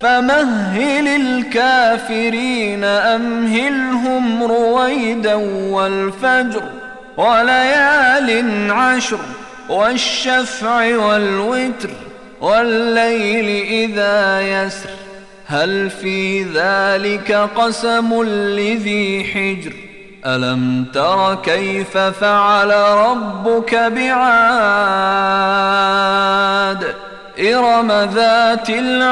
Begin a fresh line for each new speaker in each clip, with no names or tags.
فمهل الكافرين أمهلهم رويدا والفجر وليال عشر والشفع والوتر والليل إذا يسر هل في ذلك قسم لذي حجر ألم تر كيف فعل ربك بعاد إرم ذات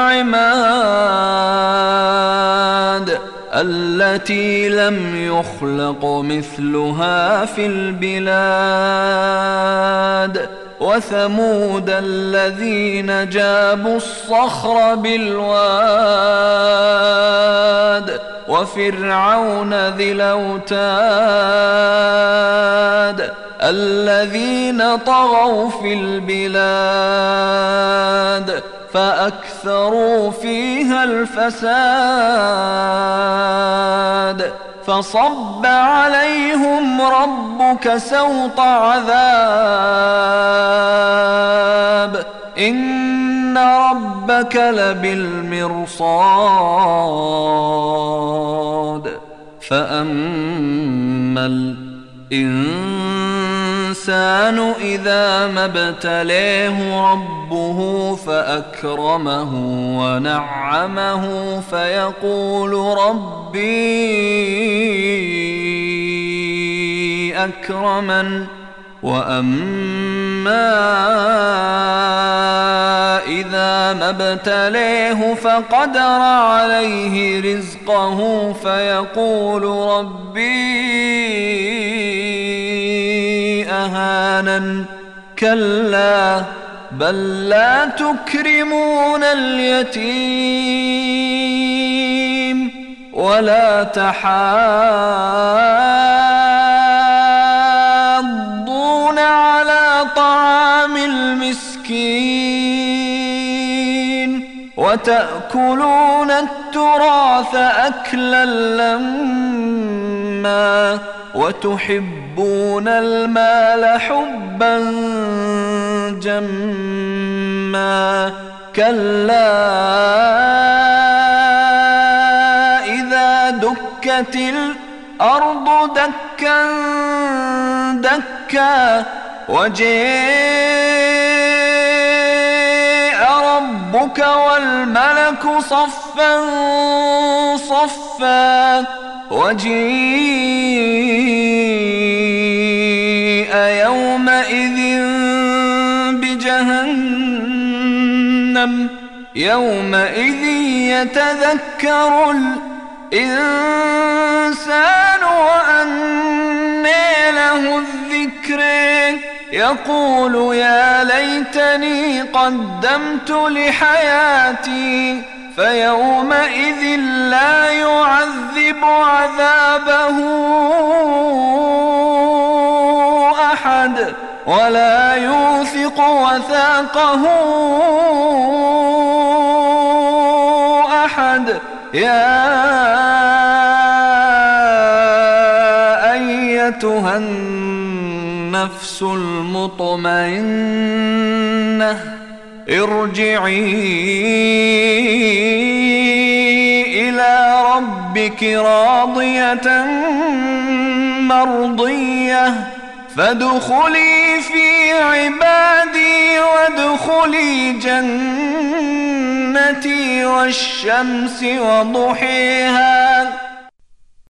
العماد التي لم يخلق مثلها في البلاد وثمود الذين جابوا الصخر بالواد وفرعون ذي الأوتاد الذين طغوا في البلاد فأكثروا فيها الفساد فصب عليهم ربك سوط عذاب إن ربك لبالمرصاد فأما الإنسان إذا ما ابتليه ربه فأكرمه ونعمه فيقول ربي أكرمن وأما إذا ما ابتليه فقدر عليه رزقه فيقول ربي أهانن كلا بل لا تكرمون اليتيم ولا تحاضون على طعام المسكين وتأكلون التراث أكلا لما وتحبون المال حبا جما كلا إذا دكت الأرض دكا دكا وجاء ربك والملك صفا صفا وجيء يومئذ بجهنم يومئذ يتذكر الإنسان وأنى له الذكر يقول يا ليتني قدمت لحياتي فيومئذ لا يعذب عذابه أحد ولا يوثق وثاقه أحد يا أيتها النفس المطمئنة ارجعي إلى ربك راضية مرضية فادخلي في عبادي وادخلي جنتي والشمس وضحيها